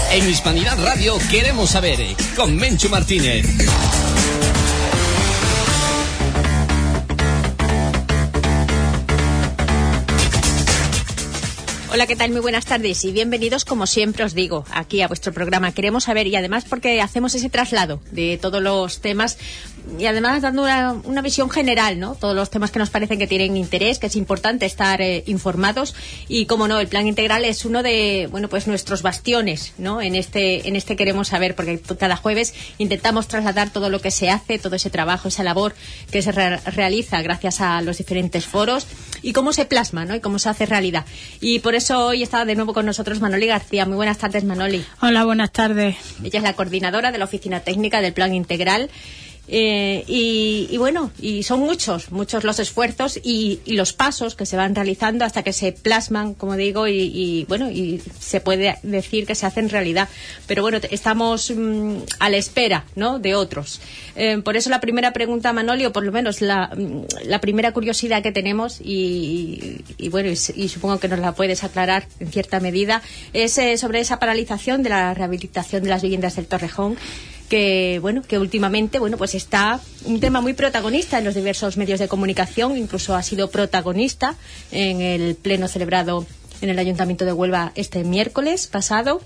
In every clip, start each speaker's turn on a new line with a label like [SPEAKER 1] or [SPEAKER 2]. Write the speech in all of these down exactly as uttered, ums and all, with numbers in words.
[SPEAKER 1] En Hispanidad Radio queremos saber, con Menchu Martínez.
[SPEAKER 2] Hola, ¿qué tal? Muy buenas tardes y bienvenidos, como siempre os digo, aquí a vuestro programa Queremos Saber, y además porque hacemos ese traslado de todos los temas y además dando una, una visión general, ¿no? Todos los temas que nos parecen que tienen interés, que es importante estar eh, informados, y como no, el Plan Integral es uno de, bueno, pues nuestros bastiones, ¿no? En este, en este Queremos Saber, porque cada jueves intentamos trasladar todo lo que se hace, todo ese trabajo, esa labor que se re- realiza gracias a los diferentes foros y cómo se plasma, ¿no? Y cómo se hace realidad. Y por eso hoy está de nuevo con nosotros Manoli García. Muy buenas tardes, Manoli.
[SPEAKER 3] Hola, buenas tardes.
[SPEAKER 2] Ella es la coordinadora de la Oficina Técnica del Plan Integral. Eh, y, y bueno, y son muchos, muchos los esfuerzos y, y los pasos que se van realizando hasta que se plasman, como digo, y, y bueno, y se puede decir que se hacen realidad. Pero bueno, estamos mmm, a la espera, ¿no?, de otros. Eh, por eso la primera pregunta, Manoli, o por lo menos la, la primera curiosidad que tenemos, y, y, y bueno, y, y supongo que nos la puedes aclarar en cierta medida, es eh, sobre esa paralización de la rehabilitación de las viviendas del Torrejón, que bueno, que últimamente, bueno, pues está un tema muy protagonista en los diversos medios de comunicación, incluso ha sido protagonista en el pleno celebrado en el Ayuntamiento de Huelva este miércoles pasado.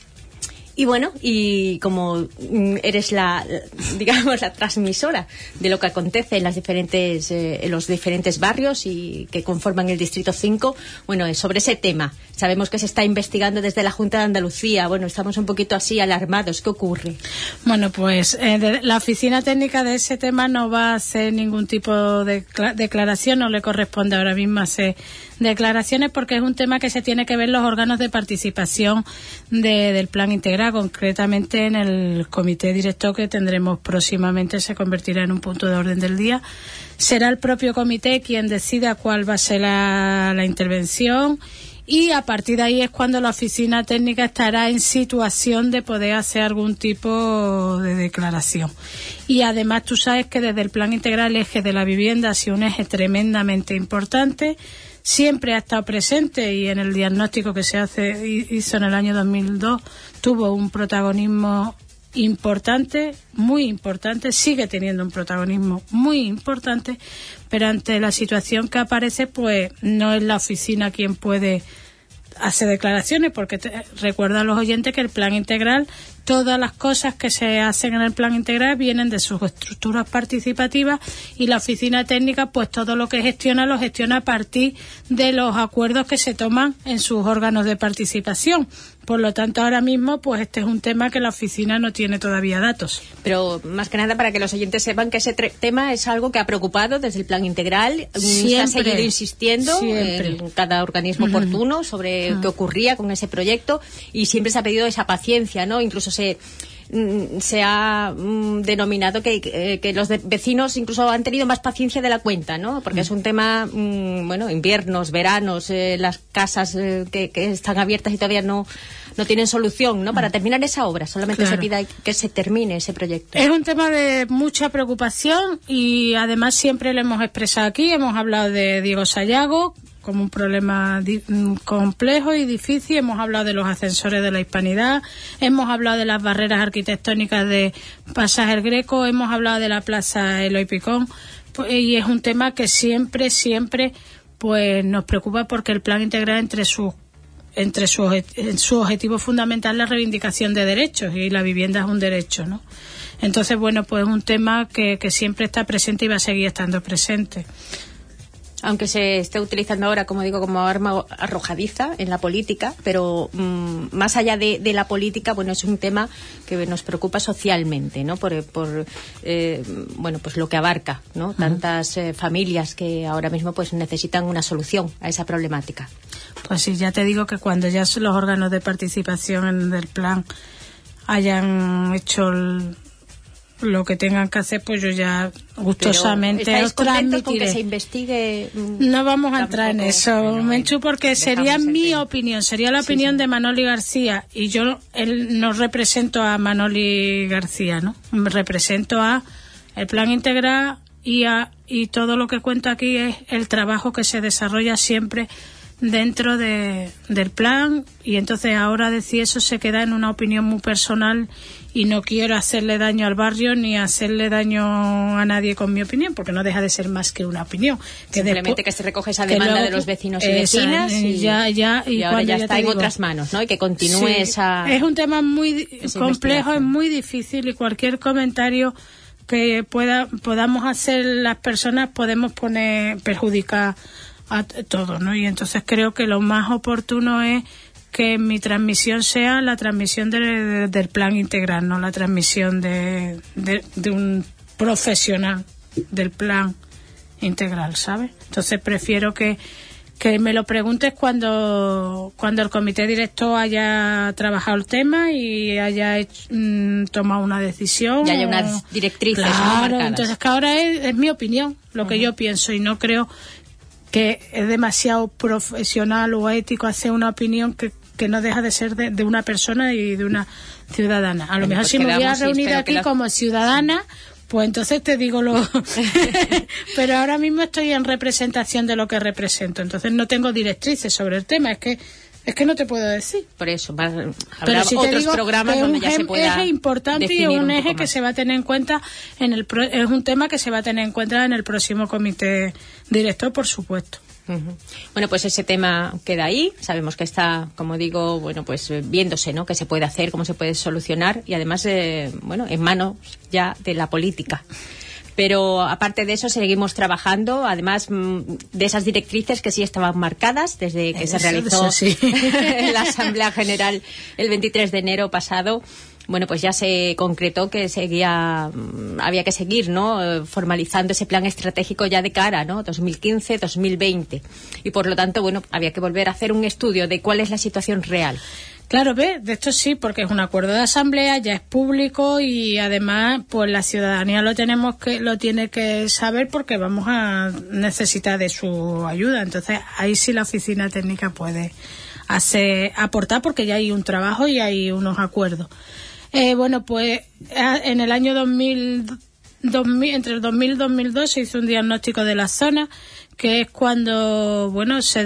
[SPEAKER 2] Y bueno, y como eres la, digamos, la transmisora de lo que acontece en las diferentes, eh, en los diferentes barrios y que conforman el Distrito cinco, bueno, sobre ese tema. Sabemos que se está investigando desde la Junta de Andalucía. Bueno, estamos un poquito así alarmados. ¿Qué ocurre?
[SPEAKER 3] Bueno, pues eh, de, la oficina técnica de ese tema no va a hacer ningún tipo de declaración, no le corresponde ahora mismo hacer declaraciones, porque es un tema que se tiene que ver los órganos de participación de, del Plan Integral, concretamente en el comité director que tendremos próximamente. Se convertirá en un punto de orden del día. Será el propio comité quien decida cuál va a ser la, la intervención, y a partir de ahí es cuando la oficina técnica estará en situación de poder hacer algún tipo de declaración. Y además tú sabes que desde el Plan Integral el eje de la vivienda ha sido un eje tremendamente importante. Siempre ha estado presente, y en el diagnóstico que se hace hizo en el año dos mil dos tuvo un protagonismo importante, muy importante, sigue teniendo un protagonismo muy importante, pero ante la situación que aparece, pues no es la oficina quien puede hacer declaraciones, porque te, recuerda a los oyentes que el Plan Integral, todas las cosas que se hacen en el Plan Integral vienen de sus estructuras participativas, y la oficina técnica, pues todo lo que gestiona lo gestiona a partir de los acuerdos que se toman en sus órganos de participación. Por lo tanto, ahora mismo, pues este es un tema que la oficina no tiene todavía datos.
[SPEAKER 2] Pero más que nada para que los oyentes sepan que ese tre- tema es algo que ha preocupado desde el Plan Integral. Siempre, se ha seguido insistiendo siempre. en cada organismo uh-huh. oportuno sobre uh-huh. qué ocurría con ese proyecto, y siempre se ha pedido esa paciencia, ¿no? Incluso se se ha mm, denominado que, que, que los de vecinos incluso han tenido más paciencia de la cuenta, ¿no? Porque mm. es un tema, mm, bueno, inviernos, veranos, eh, las casas eh, que, que están abiertas y todavía no no tienen solución, ¿no? Para terminar esa obra, solamente claro. se pida que se termine ese proyecto.
[SPEAKER 3] Es un tema de mucha preocupación, y además siempre lo hemos expresado aquí. Hemos hablado de Diego Sayago como un problema di- complejo y difícil. Hemos hablado de los ascensores de la Hispanidad, hemos hablado de las barreras arquitectónicas de Pasaje El Greco, hemos hablado de la Plaza Eloy Picón, pues, y es un tema que siempre, siempre pues nos preocupa, porque el Plan Integral entre sus entre su, su objetivo fundamental es la reivindicación de derechos, y la vivienda es un derecho, ¿no? Entonces, bueno, pues es un tema que, que siempre está presente y va a seguir estando presente.
[SPEAKER 2] Aunque se esté utilizando ahora, como digo, como arma arrojadiza en la política, pero mmm, más allá de, de la política, bueno, es un tema que nos preocupa socialmente, ¿no? Por, por eh, bueno, pues lo que abarca, ¿no? Uh-huh. Tantas eh, familias que ahora mismo pues necesitan una solución a esa problemática.
[SPEAKER 3] Pues sí, ya te digo que cuando ya los órganos de participación del plan hayan hecho el, lo que tengan que hacer, pues yo ya gustosamente os transmitiré.
[SPEAKER 2] Con que se investigue.
[SPEAKER 3] No vamos a entrar en eso, bueno, Menchu, porque sería mi tema. opinión, sería la opinión sí, sí. de Manoli García, y yo él, no represento a Manoli García, ¿no? Represento a el Plan Integral, y, a, y todo lo que cuento aquí es el trabajo que se desarrolla siempre dentro de, del plan, y entonces ahora decir eso se queda en una opinión muy personal y no quiero hacerle daño al barrio ni hacerle daño a nadie con mi opinión, porque no deja de ser más que una opinión. Que
[SPEAKER 2] Simplemente
[SPEAKER 3] después,
[SPEAKER 2] que se recoge esa demanda
[SPEAKER 3] luego,
[SPEAKER 2] de los vecinos y
[SPEAKER 3] esa,
[SPEAKER 2] vecinas y,
[SPEAKER 3] ya, ya, y,
[SPEAKER 2] y ahora ya, ya está en
[SPEAKER 3] digo,
[SPEAKER 2] otras manos, ¿no? Y que continúe
[SPEAKER 3] sí,
[SPEAKER 2] esa...
[SPEAKER 3] Es un tema muy complejo, es muy difícil, y cualquier comentario que pueda podamos hacer las personas podemos poner perjudicar a todos, ¿no? Y entonces creo que lo más oportuno es que mi transmisión sea la transmisión de, de, del plan integral, no la transmisión de, de, de un profesional del plan integral, ¿sabes? Entonces prefiero que, que me lo preguntes cuando, cuando el comité director haya trabajado el tema y haya hecho, mmm, tomado una decisión.
[SPEAKER 2] Y haya unas directrices,
[SPEAKER 3] claro,
[SPEAKER 2] ¿no? Marcadas.
[SPEAKER 3] Entonces que ahora es, es mi opinión, lo uh-huh. que yo pienso, y no creo que es demasiado profesional o ético hacer una opinión que, que no deja de ser de, de una persona y de una ciudadana. A lo bueno, mejor pues si me hubiera reunido aquí la... como ciudadana, pues entonces te digo lo... Pero ahora mismo estoy en representación de lo que represento, entonces no tengo directrices sobre el tema, es que es que no te puedo decir.
[SPEAKER 2] Por eso, habrá
[SPEAKER 3] pero si
[SPEAKER 2] otros
[SPEAKER 3] digo,
[SPEAKER 2] programas donde ya
[SPEAKER 3] es
[SPEAKER 2] se pueda
[SPEAKER 3] un eje importante y un, un eje que
[SPEAKER 2] más.
[SPEAKER 3] se va a tener en cuenta en el pro, es un tema que se va a tener en cuenta en el próximo comité director, por supuesto.
[SPEAKER 2] Uh-huh. Bueno, pues ese tema queda ahí. Sabemos que está, como digo, bueno, pues viéndose, ¿no? Qué se puede hacer, cómo se puede solucionar, y además, eh, bueno, en manos ya de la política. Pero aparte de eso seguimos trabajando, además de esas directrices que sí estaban marcadas desde que eso, se realizó sí. la Asamblea General el veintitrés de enero pasado. Bueno, pues ya se concretó que seguía, había que seguir, ¿no? Formalizando ese plan estratégico ya de cara, ¿no? dos mil quince a dos mil veinte. Y por lo tanto, bueno, había que volver a hacer un estudio de cuál es la situación real.
[SPEAKER 3] Claro, ve, de esto sí, porque es un acuerdo de asamblea, ya es público, y además, pues la ciudadanía lo tenemos que lo tiene que saber, porque vamos a necesitar de su ayuda. Entonces, ahí sí la oficina técnica puede hacer aportar, porque ya hay un trabajo y hay unos acuerdos. Eh, bueno, pues en el año dos mil, dos mil, entre el dos mil y dos mil dos se hizo un diagnóstico de la zona, que es cuando, bueno, se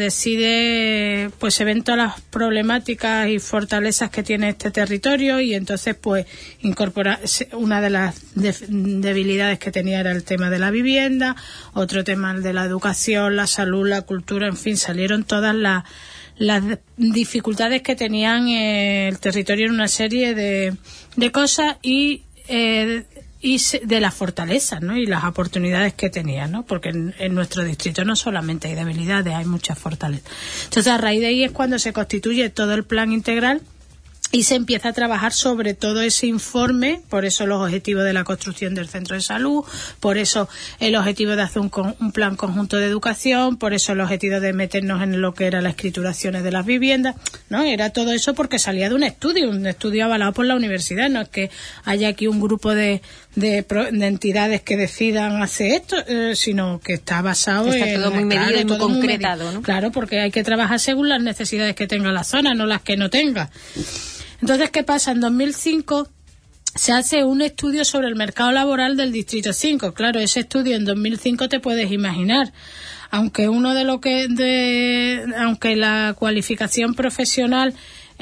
[SPEAKER 3] decide, pues se ven todas las problemáticas y fortalezas que tiene este territorio, y entonces pues incorporar una de las de, debilidades que tenía era el tema de la vivienda, otro tema el de la educación, la salud, la cultura, en fin, salieron todas las las dificultades que tenían eh, el territorio en una serie de, de cosas, y eh, y de las fortalezas, ¿no? Y las oportunidades que tenía, ¿no? Porque en, en nuestro distrito no solamente hay debilidades, hay muchas fortalezas. Entonces, a raíz de ahí es cuando se constituye todo el plan integral y se empieza a trabajar sobre todo ese informe. Por eso los objetivos de la construcción del centro de salud, por eso el objetivo de hacer un, un plan conjunto de educación, por eso el objetivo de meternos en lo que era las escrituraciones de las viviendas, ¿no? Era todo eso porque salía de un estudio, un estudio avalado por la universidad. No es que haya aquí un grupo de, de, de entidades que decidan hacer esto, eh, sino que está basado
[SPEAKER 2] está
[SPEAKER 3] en...
[SPEAKER 2] Está todo muy medido, claro, y muy concretado, muy, ¿no?
[SPEAKER 3] Claro, porque hay que trabajar según las necesidades que tenga la zona, no las que no tenga. Entonces, ¿qué pasa? En dos mil cinco se hace un estudio sobre el mercado laboral del Distrito cinco. Claro, ese estudio en dos mil cinco te puedes imaginar. Aunque uno de lo que de, aunque la cualificación profesional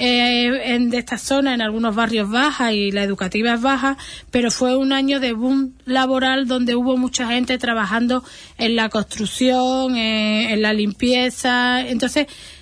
[SPEAKER 3] eh, en, de esta zona en algunos barrios baja y la educativa es baja, pero fue un año de boom laboral donde hubo mucha gente trabajando en la construcción, eh, en la limpieza. Entonces,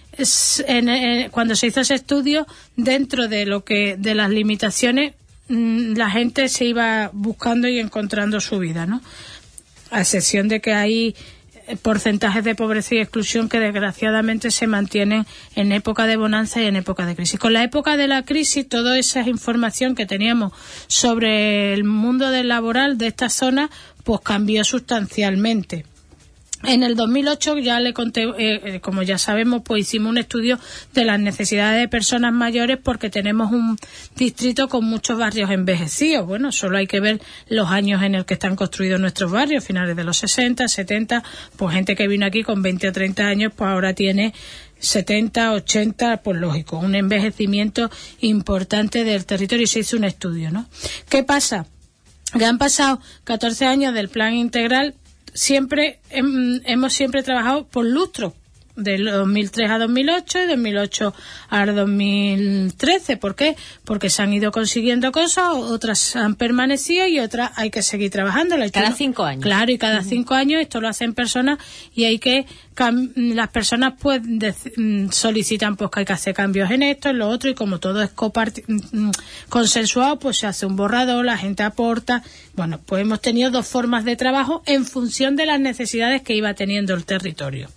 [SPEAKER 3] En, en, cuando se hizo ese estudio, dentro de lo que de las limitaciones, mmm, la gente se iba buscando y encontrando su vida, ¿no? A excepción de que hay porcentajes de pobreza y exclusión que desgraciadamente se mantienen en época de bonanza y en época de crisis. Con la época de la crisis, toda esa información que teníamos sobre el mundo del laboral de esta zona, pues cambió sustancialmente. En el dos mil ocho ya le conté, eh, como ya sabemos, pues hicimos un estudio de las necesidades de personas mayores, porque tenemos un distrito con muchos barrios envejecidos. Bueno, solo hay que ver los años en el que están construidos nuestros barrios, finales de los sesenta, setenta, pues gente que vino aquí con veinte o treinta años, pues ahora tiene setenta, ochenta, pues lógico, un envejecimiento importante del territorio, y se hizo un estudio, ¿no? ¿Qué pasa? Que han pasado catorce años del plan integral. Siempre hemos siempre trabajado por lustro, del dos mil tres a dos mil ocho y dos mil ocho a dos mil trece. ¿Por qué? Porque se han ido consiguiendo cosas, otras han permanecido y otras hay que seguir trabajando.
[SPEAKER 2] Cada no, cinco años.
[SPEAKER 3] Claro, y cada uh-huh. cinco años esto lo hacen personas y hay que las personas pues de, solicitan pues que hay que hacer cambios en esto, en lo otro, y como todo es copart- consensuado, pues se hace un borrador, la gente aporta. Bueno, pues hemos tenido dos formas de trabajo en función de las necesidades que iba teniendo el territorio.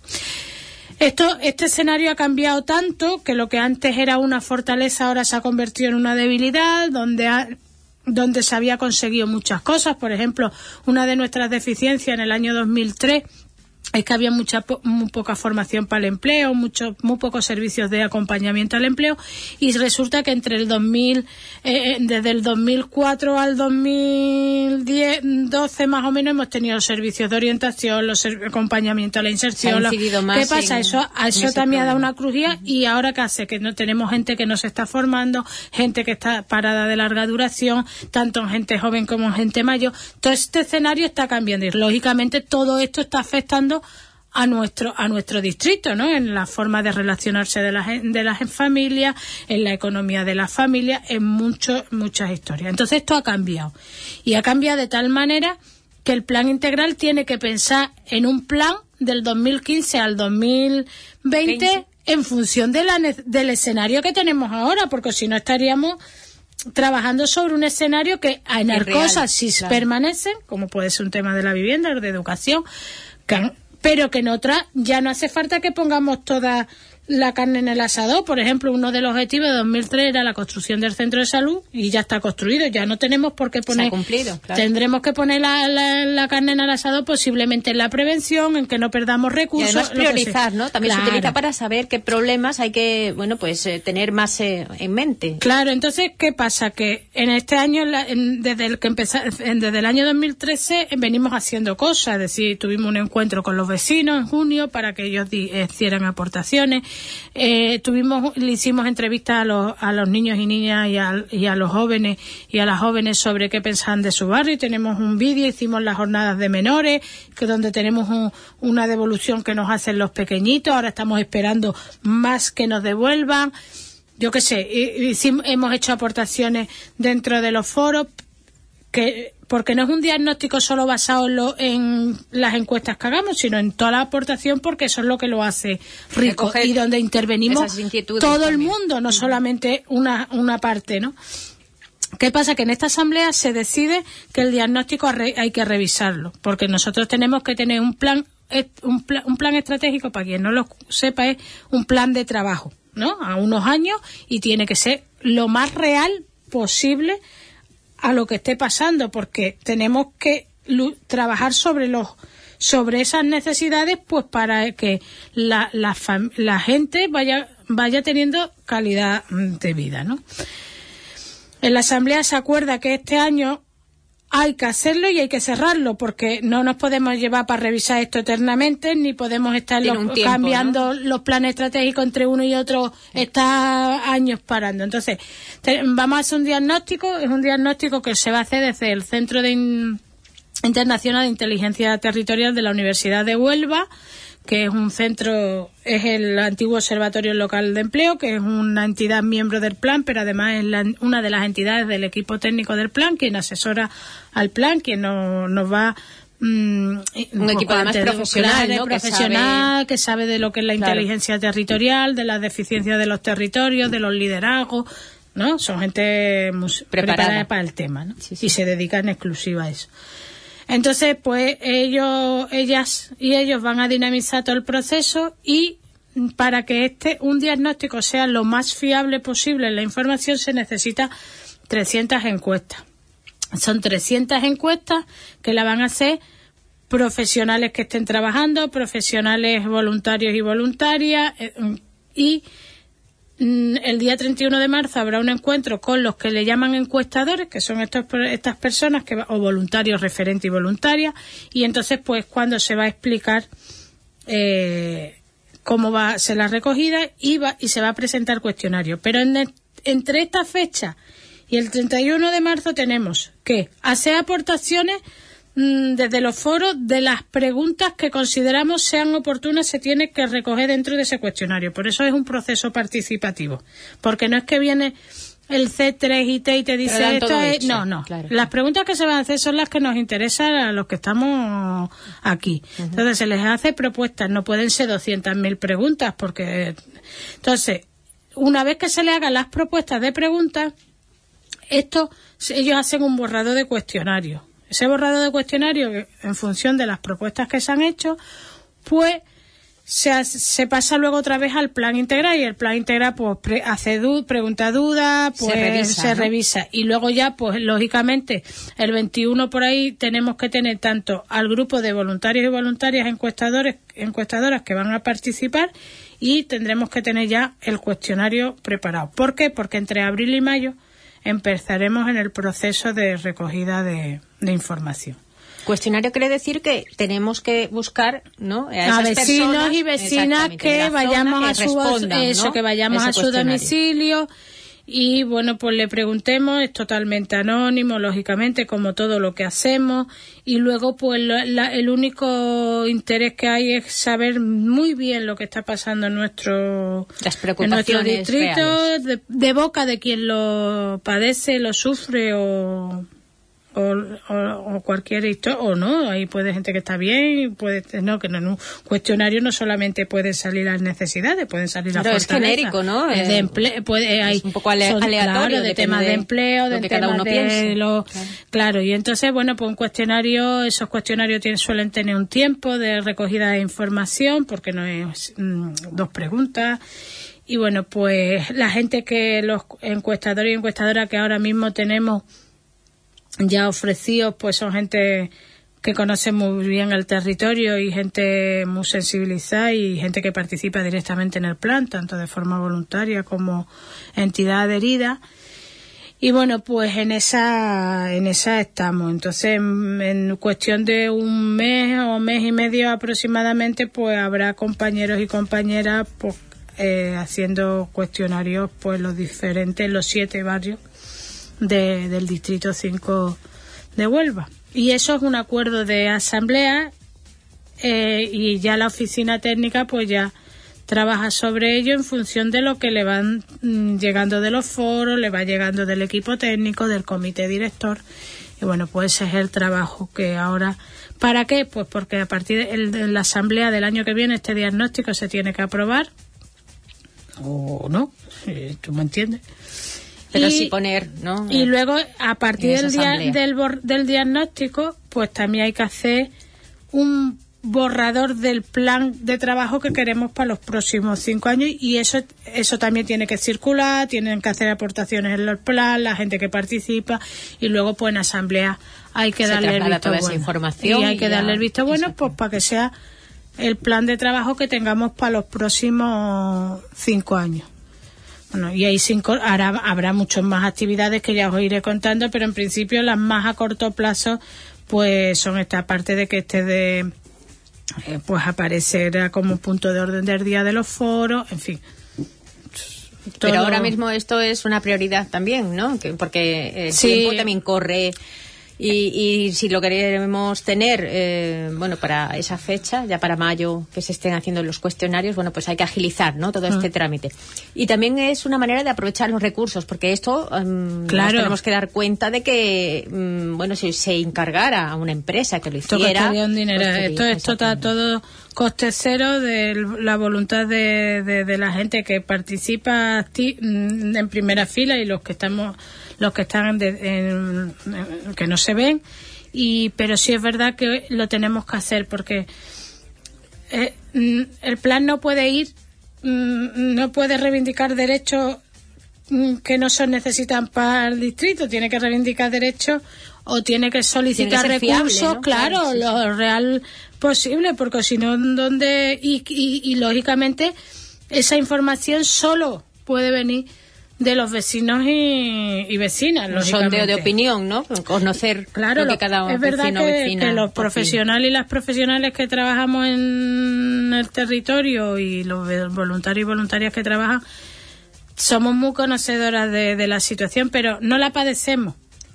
[SPEAKER 3] Esto, este escenario ha cambiado tanto que lo que antes era una fortaleza ahora se ha convertido en una debilidad, donde ha, donde se había conseguido muchas cosas. Por ejemplo, una de nuestras deficiencias en el año dos mil tres es que había mucha muy poca formación para el empleo, mucho, muy pocos servicios de acompañamiento al empleo, y resulta que entre el dos mil, eh, desde el dos mil cuatro al dos mil doce más o menos hemos tenido los servicios de orientación, los acompañamiento a la inserción. Los, ¿qué pasa? En, eso a eso también ha dado una crujía. Uh-huh. Y ahora ¿qué hace? Que no tenemos gente que no se está formando, gente que está parada de larga duración, tanto en gente joven como en gente mayor. Todo este escenario está cambiando y lógicamente todo esto está afectando a nuestro a nuestro distrito, ¿no? En la forma de relacionarse de las de las familias, en la economía de las familias, en mucho, muchas historias. Entonces esto ha cambiado y ha cambiado de tal manera que el plan integral tiene que pensar en un plan del dos mil quince al dos mil veinte veinte en función de la, del escenario que tenemos ahora, porque si no estaríamos trabajando sobre un escenario que en el cosas si claro. permanecen, como puede ser un tema de la vivienda o de educación, que, pero que en otras ya no hace falta que pongamos toda la carne en el asador. Por ejemplo, uno de los objetivos de dos mil tres era la construcción del centro de salud y ya está construido, ya no tenemos por qué poner.
[SPEAKER 2] Se ha cumplido, claro.
[SPEAKER 3] Tendremos que poner la, la, la carne en el asador posiblemente en la prevención, en que no perdamos recursos.
[SPEAKER 2] Y además priorizar, ¿no? También claro. se utiliza para saber qué problemas hay que, bueno, pues eh, tener más eh, en mente.
[SPEAKER 3] Claro, entonces, ¿qué pasa? Que en este año, la, en, desde el que empezó, desde el año dos mil trece, venimos haciendo cosas, es decir, tuvimos un encuentro con los vecinos en junio para que ellos di, hicieran aportaciones. Eh, tuvimos, le hicimos entrevistas a los, a los niños y niñas y a, y a los jóvenes y a las jóvenes sobre qué pensaban de su barrio. Y tenemos un vídeo, hicimos las jornadas de menores, que donde tenemos un, una devolución que nos hacen los pequeñitos. Ahora estamos esperando más que nos devuelvan. Yo qué sé, hicimos, hemos hecho aportaciones dentro de los foros, que porque no es un diagnóstico solo basado en, lo, en las encuestas que hagamos, sino en toda la aportación, porque eso es lo que lo hace rico y donde intervenimos todo el mundo, no solamente una, una parte, ¿no? ¿Qué pasa? Que en esta asamblea se decide que el diagnóstico hay que revisarlo, porque nosotros tenemos que tener un plan, un plan, un plan estratégico, para quien no lo sepa, es un plan de trabajo, ¿no? A unos años, y tiene que ser lo más real posible a lo que esté pasando, porque tenemos que trabajar sobre los sobre esas necesidades, pues para que la la, fam- la gente vaya vaya teniendo calidad de vida, ¿no? En la asamblea se acuerda que este año hay que hacerlo y hay que cerrarlo, porque no nos podemos llevar para revisar esto eternamente, ni podemos estar los, tiempo, cambiando, ¿no?, los planes estratégicos entre uno y otro, está años parando. Entonces, te, vamos a hacer un diagnóstico, es un diagnóstico que se va a hacer desde el Centro de In, Internacional de Inteligencia Territorial de la Universidad de Huelva, que es un centro, es el antiguo Observatorio Local de Empleo, que es una entidad miembro del plan, pero además es la, una de las entidades del equipo técnico del plan, quien asesora al plan, quien no, nos va... Mm,
[SPEAKER 2] un equipo además profesional, ¿no?
[SPEAKER 3] profesional
[SPEAKER 2] que,
[SPEAKER 3] que sabe de lo que es la
[SPEAKER 2] claro.
[SPEAKER 3] inteligencia territorial, de las deficiencias de los territorios, de los liderazgos, ¿no? Son gente mus- preparada. preparada para el tema, ¿no? Sí, sí. Y se dedican en exclusiva a eso. Entonces, pues ellos, ellas y ellos van a dinamizar todo el proceso, y para que este un diagnóstico sea lo más fiable posible en la información se necesita trescientas encuestas. Son trescientas encuestas que la van a hacer profesionales que estén trabajando, profesionales voluntarios y voluntarias, y el día treinta y uno de marzo habrá un encuentro con los que le llaman encuestadores, que son estos, estas personas que o voluntarios, referentes y voluntarias, y entonces pues cuando se va a explicar eh, cómo va a ser la recogida y, va, y se va a presentar cuestionario. Pero en el, entre esta fecha y el treinta y uno de marzo tenemos que hacer aportaciones mm, desde los foros, de las preguntas que consideramos sean oportunas, se tiene que recoger dentro de ese cuestionario. Por eso es un proceso participativo, porque no es que viene el C tres I T y te dice esto es... No, no. Claro. Las preguntas que se van a hacer son las que nos interesan a los que estamos aquí. Uh-huh. Entonces se les hace propuestas. No pueden ser doscientas mil preguntas porque... Entonces, una vez que se le hagan las propuestas de preguntas, esto ellos hacen un borrado de cuestionario. Ese borrado de cuestionario, en función de las propuestas que se han hecho, pues... Se, se pasa luego otra vez al plan integral y el plan integral pues pre, hace du, pregunta duda, pues se revisa, se ¿no? revisa y luego ya pues lógicamente el veintiuno por ahí tenemos que tener tanto al grupo de voluntarios y voluntarias encuestadores encuestadoras que van a participar y tendremos que tener ya el cuestionario preparado. ¿Por qué? Porque entre abril y mayo empezaremos en el proceso de recogida de, de información.
[SPEAKER 2] Cuestionario quiere decir que tenemos que buscar, ¿no?, a,
[SPEAKER 3] a vecinos personas, y vecinas que vayamos a su eso, ¿no? que vayamos a su domicilio y bueno, pues le preguntemos, es totalmente anónimo, lógicamente, como todo lo que hacemos, y luego pues la, la, el único interés que hay es saber muy bien lo que está pasando en nuestro,
[SPEAKER 2] Las
[SPEAKER 3] en nuestro distrito, de, de boca de quien lo padece, lo sufre o... O, o, o cualquier historia, o no, ahí puede gente que está bien, puede no, que en un cuestionario no solamente pueden salir las necesidades, pueden salir las fortalezas.
[SPEAKER 2] Pero es genérico, ¿no?
[SPEAKER 3] De empleo, puede, hay,
[SPEAKER 2] es un poco ale- aleatorio,
[SPEAKER 3] claro, de temas de, de empleo, de
[SPEAKER 2] que
[SPEAKER 3] temas
[SPEAKER 2] cada uno
[SPEAKER 3] de
[SPEAKER 2] piense.
[SPEAKER 3] Lo,
[SPEAKER 2] claro.
[SPEAKER 3] claro, y entonces, bueno, pues un cuestionario, esos cuestionarios tienen, suelen tener un tiempo de recogida de información, porque no es mmm, dos preguntas. Y bueno, pues la gente que, los encuestadores y encuestadoras que ahora mismo tenemos ya ofrecidos, pues son gente que conoce muy bien el territorio y gente muy sensibilizada y gente que participa directamente en el plan, tanto de forma voluntaria como entidad adherida. Y bueno, pues en esa en esa estamos. Entonces, en, en cuestión de un mes o mes y medio aproximadamente, pues habrá compañeros y compañeras pues eh, haciendo cuestionarios, pues los diferentes, los siete barrios De, del distrito cinco de Huelva. Y eso es un acuerdo de asamblea eh, y ya la oficina técnica pues ya trabaja sobre ello en función de lo que le van mm, llegando de los foros, le va llegando del equipo técnico, del comité director. Y bueno, pues ese es el trabajo que ahora... ¿Para qué? Pues porque a partir de, el, de la asamblea del año que viene este diagnóstico se tiene que aprobar o no, eh, ¿tú me entiendes?
[SPEAKER 2] Pero
[SPEAKER 3] y,
[SPEAKER 2] sí poner, ¿no?
[SPEAKER 3] Y luego, a partir del, día, del, del diagnóstico, pues también hay que hacer un borrador del plan de trabajo que queremos para los próximos cinco años y eso eso también tiene que circular, tienen que hacer aportaciones en el plan, la gente que participa y luego, pues en asamblea hay que
[SPEAKER 2] Se
[SPEAKER 3] darle el visto
[SPEAKER 2] toda
[SPEAKER 3] bueno.
[SPEAKER 2] Esa información
[SPEAKER 3] y hay que
[SPEAKER 2] y
[SPEAKER 3] darle
[SPEAKER 2] ya,
[SPEAKER 3] el visto bueno,
[SPEAKER 2] exacto.
[SPEAKER 3] pues para que sea el plan de trabajo que tengamos para los próximos cinco años. Bueno, y ahí cinco, ahora habrá muchas más actividades que ya os iré contando, pero en principio las más a corto plazo pues son esta parte de que este de eh, pues aparecerá como punto de orden del día de los foros, en fin.
[SPEAKER 2] Pero
[SPEAKER 3] todo...
[SPEAKER 2] ahora mismo esto es una prioridad también, ¿no? Que, porque el
[SPEAKER 3] sí.
[SPEAKER 2] tiempo también corre. Y, y si lo queremos tener, eh, bueno, para esa fecha, ya para mayo, que se estén haciendo los cuestionarios, bueno, pues hay que agilizar, ¿no?, todo este mm. trámite. Y también es una manera de aprovechar los recursos, porque esto, um,
[SPEAKER 3] claro.
[SPEAKER 2] nos tenemos que dar cuenta de que, um, bueno, si se encargara a una empresa que lo hiciera...
[SPEAKER 3] Esto costaría un dinero.
[SPEAKER 2] Costaría,
[SPEAKER 3] esto esto está todo coste cero de la voluntad de, de, de la gente que participa en primera fila y los que estamos... los que están de, en, en, que no se ven, y pero sí es verdad que lo tenemos que hacer porque eh, el plan no puede ir, no puede reivindicar derechos que no se necesitan para el distrito, tiene que reivindicar derechos o tiene que solicitar
[SPEAKER 2] tiene que
[SPEAKER 3] recursos,
[SPEAKER 2] fiable, ¿no?
[SPEAKER 3] claro, claro sí, lo sí. real posible, porque si no, ¿dónde? Y, y, y lógicamente esa información solo puede venir de los vecinos y, y vecinas,
[SPEAKER 2] un sondeo de opinión, ¿no? Conocer
[SPEAKER 3] claro,
[SPEAKER 2] lo que cada
[SPEAKER 3] es verdad
[SPEAKER 2] vecino
[SPEAKER 3] que,
[SPEAKER 2] vecina
[SPEAKER 3] que los profesionales y las profesionales que trabajamos en el territorio y los voluntarios y voluntarias que trabajan somos muy conocedoras de, de la situación, pero no la padecemos,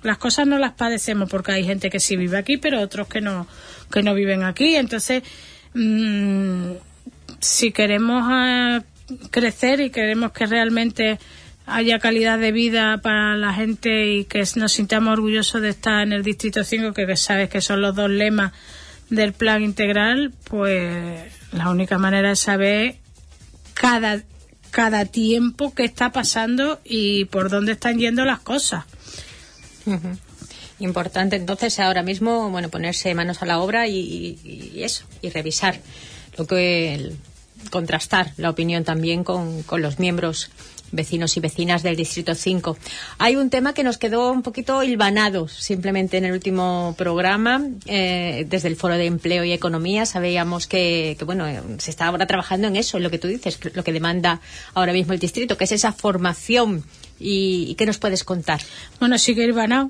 [SPEAKER 3] las cosas no las padecemos porque hay gente que sí vive aquí, pero otros que no, que no viven aquí. Entonces, mmm, si queremos uh, crecer y queremos que realmente haya calidad de vida para la gente y que nos sintamos orgullosos de estar en el Distrito cinco, que, que sabes que son los dos lemas del plan integral, pues la única manera es saber cada, cada tiempo qué está pasando y por dónde están yendo las cosas.
[SPEAKER 2] Uh-huh. Importante entonces ahora mismo, bueno, ponerse manos a la obra y, y, y eso, y revisar lo que el, contrastar la opinión también con, con los miembros vecinos y vecinas del Distrito cinco. Hay un tema que nos quedó un poquito hilvanado simplemente en el último programa, eh, desde el Foro de Empleo y Economía. Sabíamos que, que bueno, se está ahora trabajando en eso, en lo que tú dices, lo que demanda ahora mismo el distrito, que es esa formación. ¿Y, y qué nos puedes contar?
[SPEAKER 3] Bueno, sigue hilvanado,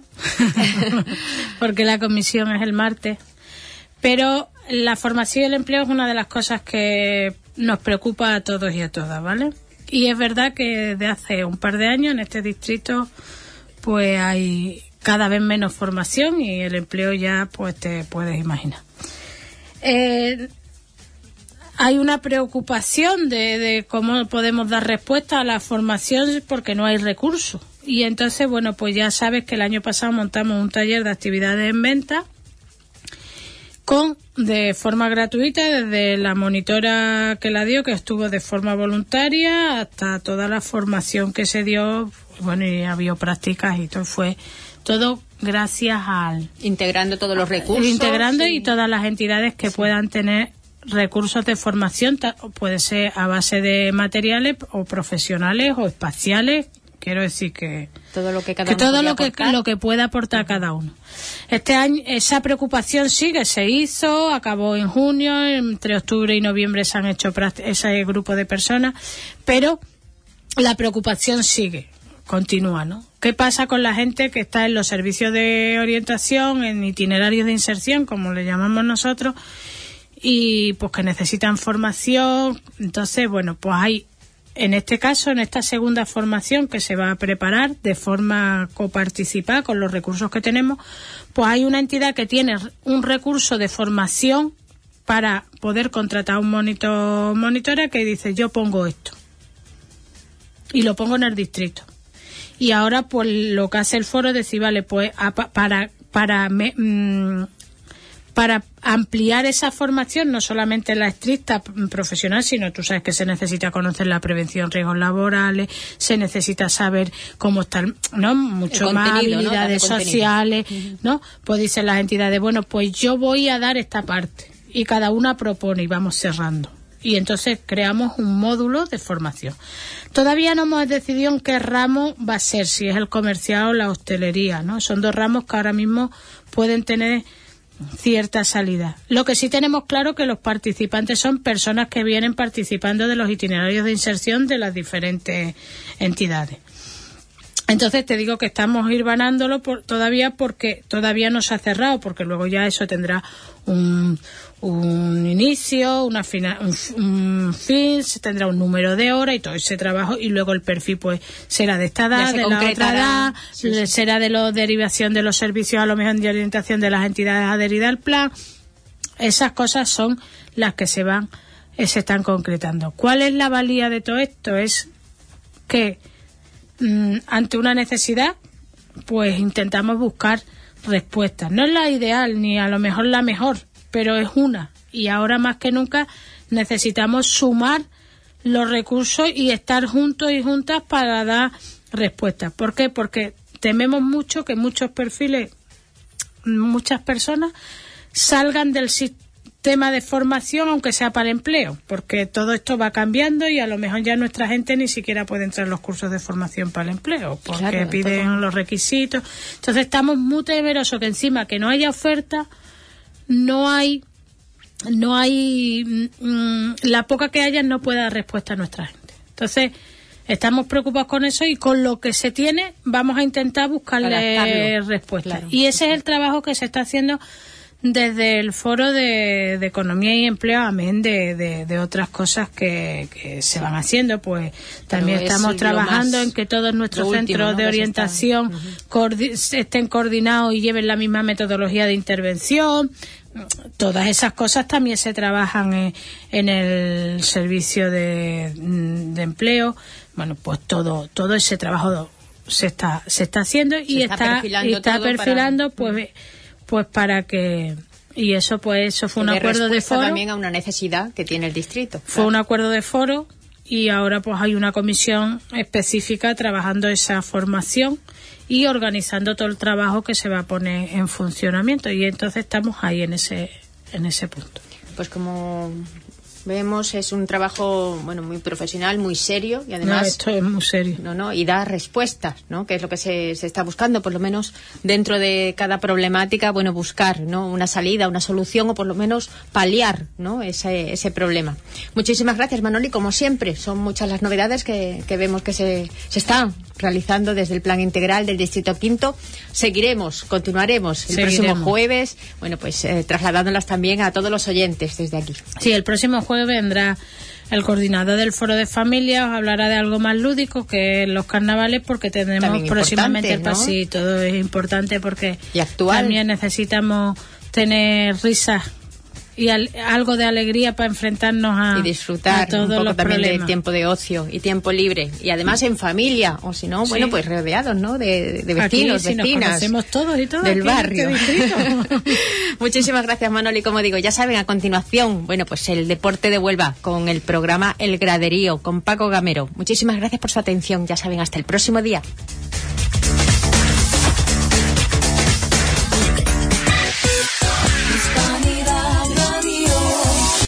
[SPEAKER 3] porque la comisión es el martes. Pero la formación y el empleo es una de las cosas que nos preocupa a todos y a todas, ¿vale? Y es verdad que desde hace un par de años en este distrito pues hay cada vez menos formación y el empleo ya pues te puedes imaginar. Eh, hay una preocupación de, de cómo podemos dar respuesta a la formación porque no hay recursos. Y entonces, bueno, pues ya sabes que el año pasado montamos un taller de actividades en venta con de forma gratuita, desde la monitora que la dio, que estuvo de forma voluntaria, hasta toda la formación que se dio, bueno, y había prácticas y todo, fue todo gracias al...
[SPEAKER 2] Integrando todos los recursos.
[SPEAKER 3] Integrando
[SPEAKER 2] sí.
[SPEAKER 3] Y todas las entidades que sí. puedan tener recursos de formación, puede ser a base de materiales o profesionales o espaciales. Quiero decir que
[SPEAKER 2] todo lo que cada
[SPEAKER 3] que
[SPEAKER 2] uno
[SPEAKER 3] todo lo que
[SPEAKER 2] aportar.
[SPEAKER 3] lo que pueda aportar uh-huh. cada uno. Este año esa preocupación sigue, se hizo, acabó en junio, entre octubre y noviembre se han hecho ese grupo de personas, pero la preocupación sigue, continúa, ¿no? ¿Qué pasa con la gente que está en los servicios de orientación, en itinerarios de inserción, como le llamamos nosotros, y pues que necesitan formación? Entonces, bueno, pues hay en este caso, en esta segunda formación que se va a preparar de forma coparticipada con los recursos que tenemos, pues hay una entidad que tiene un recurso de formación para poder contratar un monitor monitora que dice yo pongo esto y lo pongo en el distrito. Y ahora pues lo que hace el foro es decir, vale, pues a, para para me, mmm, para ampliar esa formación, no solamente la estricta profesional, sino tú sabes que se necesita conocer la prevención de riesgos laborales, se necesita saber cómo están, ¿no? Mucho más habilidades, ¿no? Sociales, uh-huh. ¿no? Pues dicen las entidades, bueno, pues yo voy a dar esta parte, y cada una propone y vamos cerrando. Y entonces creamos un módulo de formación. Todavía no hemos decidido en qué ramo va a ser, si es el comercial o la hostelería, ¿no? Son dos ramos que ahora mismo pueden tener cierta salida. Lo que sí tenemos claro que los participantes son personas que vienen participando de los itinerarios de inserción de las diferentes entidades. Entonces te digo que estamos hirvanándolo por, todavía porque todavía no se ha cerrado, porque luego ya eso tendrá un, un inicio, una fina, un, un fin, se tendrá un número de horas y todo ese trabajo, y luego el perfil pues será de esta edad, de la otra edad, sí, sí. será de la derivación de los servicios a lo mejor de orientación de las entidades adheridas al plan. Esas cosas son las que se van, eh, se están concretando. ¿Cuál es la valía de todo esto? Es que ante una necesidad pues intentamos buscar respuestas. No es la ideal ni a lo mejor la mejor, pero es una, y ahora más que nunca necesitamos sumar los recursos y estar juntos y juntas para dar respuestas. ¿Por qué? Porque tememos mucho que muchos perfiles, muchas personas salgan del sistema de formación, aunque sea para empleo, porque todo esto va cambiando y a lo mejor ya nuestra gente ni siquiera puede entrar en los cursos de formación para el empleo, porque claro, piden todo. Los requisitos. Entonces estamos muy temerosos que encima que no haya oferta, no hay no hay mmm, la poca que haya no puede dar respuesta a nuestra gente. Entonces estamos preocupados con eso, y con lo que se tiene vamos a intentar buscarle respuestas. Claro. Y ese es el trabajo que se está haciendo desde el Foro de, de Economía y Empleo, amén de, de, de otras cosas que, que se van haciendo, pues también
[SPEAKER 2] Pero
[SPEAKER 3] estamos trabajando
[SPEAKER 2] más,
[SPEAKER 3] en que todos nuestros
[SPEAKER 2] último,
[SPEAKER 3] centros
[SPEAKER 2] ¿no?
[SPEAKER 3] de orientación
[SPEAKER 2] está, uh-huh.
[SPEAKER 3] coordi- estén coordinados y lleven la misma metodología de intervención. Todas esas cosas también se trabajan en, en el servicio de, de empleo. Bueno, pues todo todo ese trabajo se está se está haciendo y
[SPEAKER 2] se está,
[SPEAKER 3] está
[SPEAKER 2] perfilando,
[SPEAKER 3] y está perfilando
[SPEAKER 2] para...
[SPEAKER 3] pues pues para que y eso pues eso fue un acuerdo de foro
[SPEAKER 2] también a una necesidad que tiene el distrito.
[SPEAKER 3] Fue
[SPEAKER 2] claro.
[SPEAKER 3] un acuerdo de foro y ahora pues hay una comisión específica trabajando esa formación y organizando todo el trabajo que se va a poner en funcionamiento, y entonces estamos ahí en ese en ese punto.
[SPEAKER 2] Pues como vemos, es un trabajo, bueno, muy profesional, muy serio, y además...
[SPEAKER 3] No, esto es muy serio.
[SPEAKER 2] No, no, y da respuestas, ¿no? Que es lo que se, se está buscando, por lo menos dentro de cada problemática, bueno, buscar, ¿no? Una salida, una solución, o por lo menos paliar, ¿no? Ese, ese problema. Muchísimas gracias, Manoli, como siempre. Son muchas las novedades que, que vemos que se, se están realizando desde el Plan Integral del Distrito Quinto. Seguiremos, continuaremos el
[SPEAKER 3] Seguiremos.
[SPEAKER 2] próximo jueves, bueno, pues eh, trasladándolas también a todos los oyentes desde aquí.
[SPEAKER 3] Sí, el próximo jueves vendrá el coordinador del Foro de Familia, os hablará de algo más lúdico que los carnavales, porque tendremos
[SPEAKER 2] También
[SPEAKER 3] próximamente el
[SPEAKER 2] importante, ¿no?
[SPEAKER 3] pasillo. Todo es importante porque
[SPEAKER 2] Y actual.
[SPEAKER 3] también necesitamos tener risas y al, algo de alegría para enfrentarnos a,
[SPEAKER 2] y disfrutar
[SPEAKER 3] a todos
[SPEAKER 2] un poco
[SPEAKER 3] los
[SPEAKER 2] también
[SPEAKER 3] problemas.
[SPEAKER 2] de tiempo de ocio y tiempo libre, y además en familia, o si no,
[SPEAKER 3] Sí.
[SPEAKER 2] bueno, pues rodeados, ¿no? De, de vecinos,
[SPEAKER 3] Aquí, si
[SPEAKER 2] vecinas.
[SPEAKER 3] nos conocemos todos y todas
[SPEAKER 2] del
[SPEAKER 3] aquí en
[SPEAKER 2] barrio.
[SPEAKER 3] este distrito.
[SPEAKER 2] Muchísimas gracias, Manoli. Como digo, ya saben, a continuación, bueno, pues el deporte de Huelva con el programa El Graderío con Paco Gamero. Muchísimas gracias por su atención. Ya saben, hasta el próximo día.